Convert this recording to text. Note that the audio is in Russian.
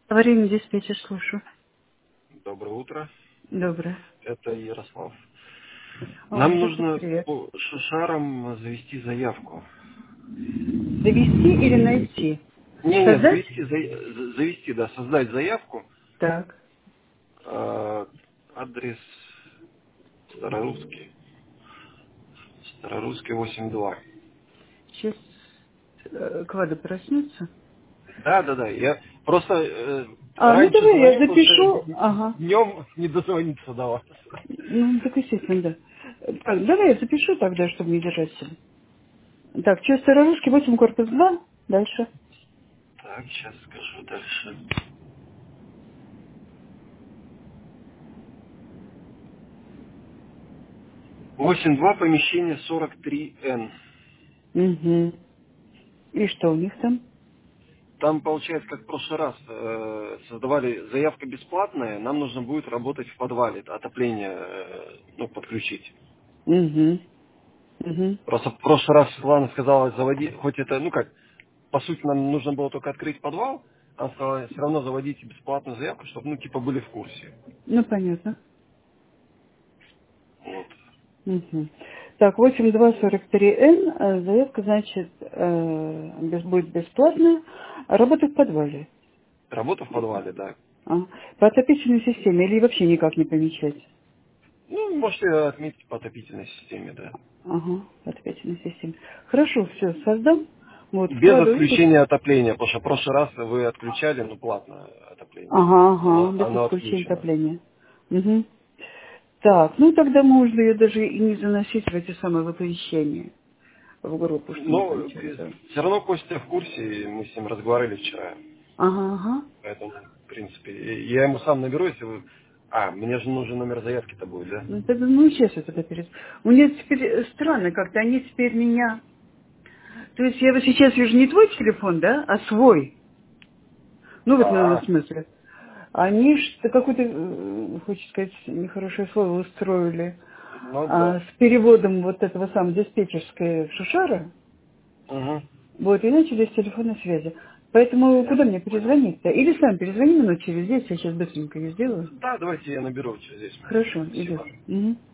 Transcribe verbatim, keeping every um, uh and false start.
Аварийный диспетчер, слушаю. Доброе утро. Доброе. Это Ярослав. О, Нам Ярослав, нужно привет. по шишарам завести заявку. Завести или найти? Не, не, Создать? завести, за- за- завести, да, создать заявку. Так. Э, адрес Старорусский. Старорусский восемь два. Сейчас э, Квада проснется. Да, да, да. Я просто э, А, ну раньше давай я звонил, потому запишу. что Ага. днем не дозвониться до вас. Ну, так естественно, да. Так, давай я запишу тогда, чтобы не держать себя. Так, что, Старорусский, восемь, корпус два. Дальше. Так, сейчас скажу дальше. восемь два, помещение сорок три эн. Угу. И что у них там? Там, получается, как в прошлый раз э, создавали заявка бесплатная, нам нужно будет работать в подвале, отопление э, ну, подключить. Угу. Угу. Просто в прошлый раз Светлана сказала, заводи, хоть это, ну как, по сути, нам нужно было только открыть подвал, она сказала, все равно заводите бесплатную заявку, чтобы, ну, типа, были в курсе. Ну, понятно. Вот. Мгм. Так, восемь два сорок три эн, э, заявка, значит, э, без- будет бесплатная, а работа в подвале. Работа в подвале, да. А, по отопительной системе или вообще никак не помечать? Ну, можете отметить по отопительной системе, да. Ага, по отопительной системе. Хорошо, все, создам. Вот, Без вкладываю. И... отключения отопления, потому что в прошлый раз вы отключали, ну, платно отопление. Ага, Оно, ага, без оно отключения отключено. отопления. Угу. Так, ну тогда можно ее даже и не заносить в эти самые в оповещения, в группу, что мы там Но что-то. все равно Костя в курсе, и мы с ним разговаривали вчера. Ага, ага. Поэтому, в принципе, и- я ему сам наберу, если вы... А, мне же нужен номер заявки-то будет, да? Ну, тогда, ну, сейчас я тогда перед... У меня теперь э, странно как-то, они теперь меня... То есть я вот сейчас вижу не твой телефон, да, а свой. Ну, вот, наверное, в А, смысле. Они что какое-то, э, хочется сказать, нехорошее слово устроили. ну А, да. с переводом вот этого самого диспетчерской шушара. Угу. Вот, и начали с телефонной связи. Поэтому куда мне перезвонить-то? Или сам перезвони минут через десять, я сейчас быстренько ее сделаю. Да, давайте я наберу через десять минут. Хорошо, идет. Спасибо. Угу.